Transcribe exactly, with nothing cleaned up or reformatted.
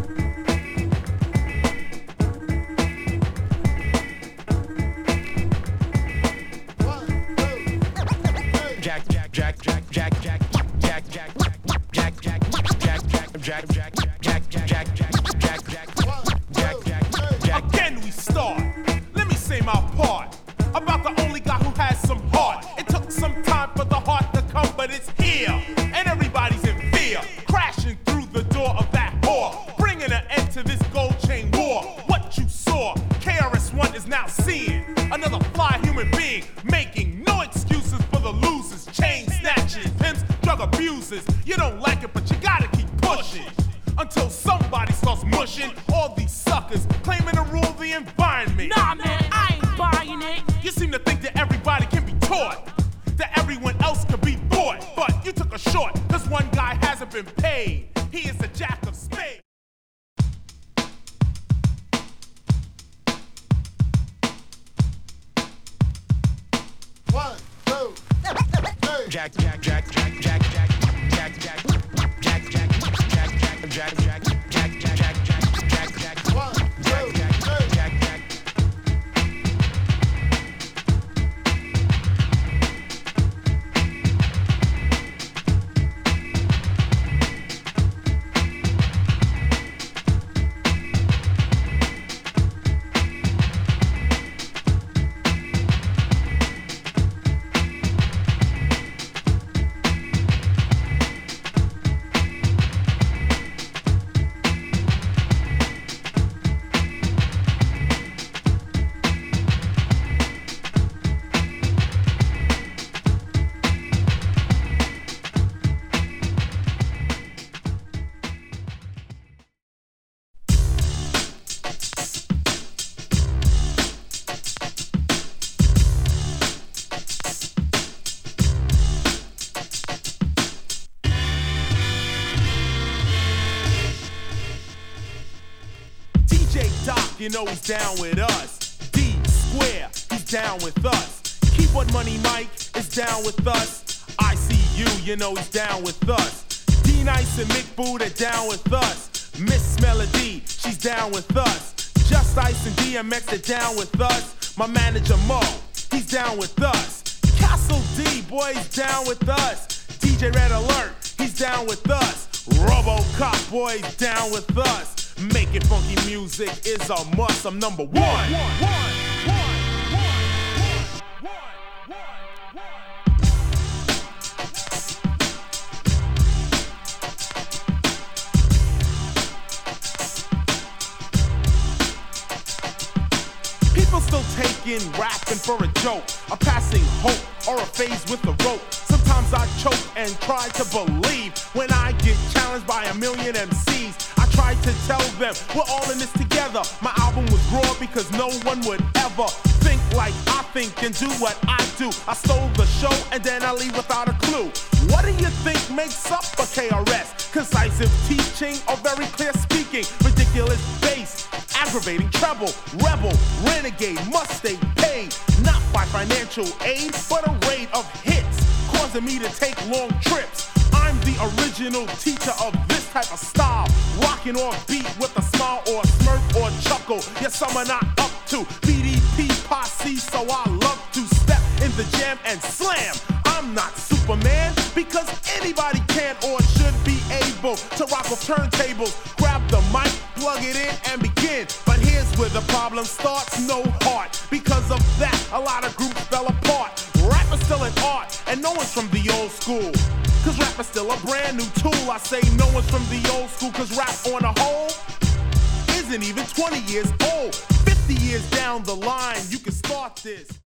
Jack, Jack, Jack, Jack, Jack, Jack, Jack, Jack, Jack, Jack, Jack, Jack, Jack, Jack, Jack, Jack, Jack, Jack, Jack, Jack. Again we start. Let me say my part about the only guy who has some heart. It took some time for the heart to come, but it's here, and everybody's in fear, crashing through the door of that whore, bringing an end to this gold chain war. What you saw, K R S One is now seeing another fly human being, making no excuses for the losers, chain snatchers, pimps, drug abusers. You don't like it, but you gotta keep pushing until somebody starts mushing all these suckers claiming to rule the environment. Nah, man, I ain't buying it. You seem to think that everybody can be taught, that everyone else can be bought, but you took a short, cause one guy hasn't been paid. He is a jack of spades. One, two, three. Jack, Jack, Jack, Jack, Jack, Jack, Jack, Jack, Jack, Jack, Jack, Jack, Jack, Jack, Jack, Jack, Jack, Jack, Jack. One, two, three. Jack, Jack. D J Doc, you know he's down with us. D Square, he's down with us. Keyboard Money Mike is down with us. I C U, you know he's down with us. D Nice and Mick Boo, they're down with us. Miss Melody, she's down with us. Just Ice and D M X, they're down with us. My manager Mo, he's down with us. Castle D, boy, he's down with us. D J Red Alert, he's down with us. RoboCop, boy, he's down with us. Making funky music is a must. I'm number one. one, one, one, one, one, one, People still taking rapping for a joke, a passing hope, or a phase with a rope. Sometimes I choke and try to believe when I get challenged by a million M Cs. I try to tell them we're all in this together. My album was raw because no one would ever think like I think and do what I do. I stole the show and then I leave without a clue. What do you think makes up a K R S? Concisive teaching or very clear speaking? Ridiculous bass, aggravating treble, rebel, renegade, must stay paid. Not by financial aid, but a rate of hits, causing me to take long trips. I'm the original teacher of this type of style, rocking off beat with a smile or a smirk or a chuckle. Yes, some are not up to B D P posse, so I love to step in the jam and slam. I'm not Superman, because anybody can or should be able to rock off turntables, grab the mic, plug it in and begin. But here's where the problem starts, no heart. Because of that, a lot of groups fell apart. Rap is still an art, and no one's from the old school, cause rap is still a brand new tool. I say no one's from the old school, cause rap on a whole isn't even twenty years old. Fifty years down the line, you can start this.